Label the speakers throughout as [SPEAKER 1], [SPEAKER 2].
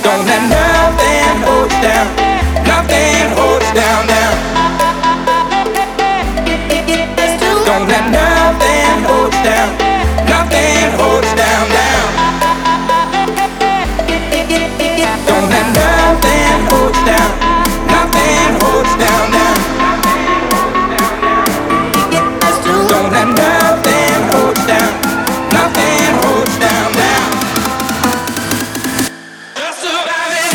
[SPEAKER 1] Don't let nothing hold you down. Nothing hold you down now. Don't let nothing hold you down. Nothing hold you down now. Don't let nothing hold you down. Nothing hold you down now. Don't let nothing hold you down. Nothing hold you down now. Just survive it.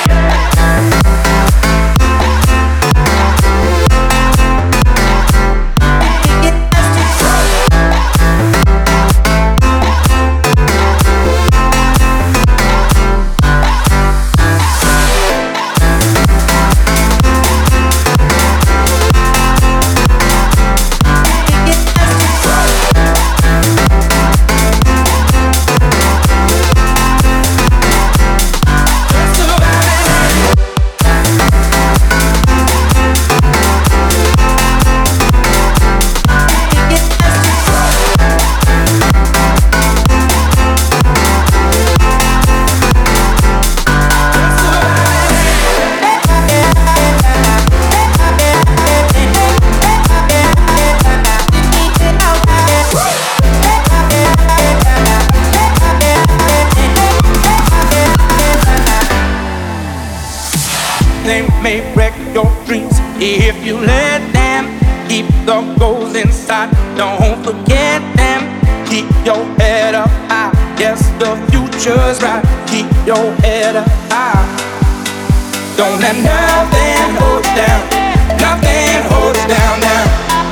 [SPEAKER 1] They may wreck your dreams if you let them. Keep the goals inside, don't forget them. Keep your head up high, yes, the future's right. Keep your head up high. Don't let nothing hold you down. Nothing hold you down now.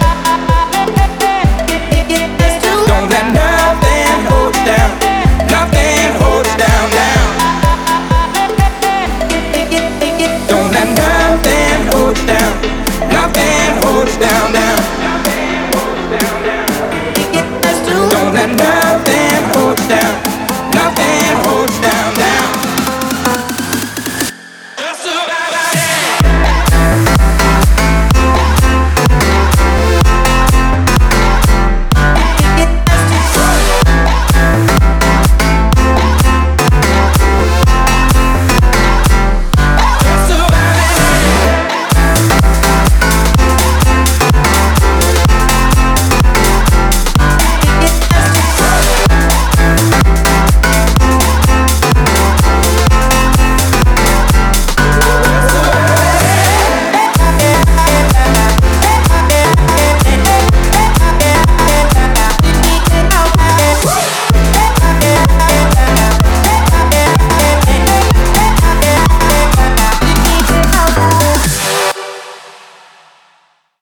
[SPEAKER 1] Don't let nothing hold you down. Nothing hold you down now. Don't let nothing hold you down. Nothing hold you down now. Don't let nothing hold you down.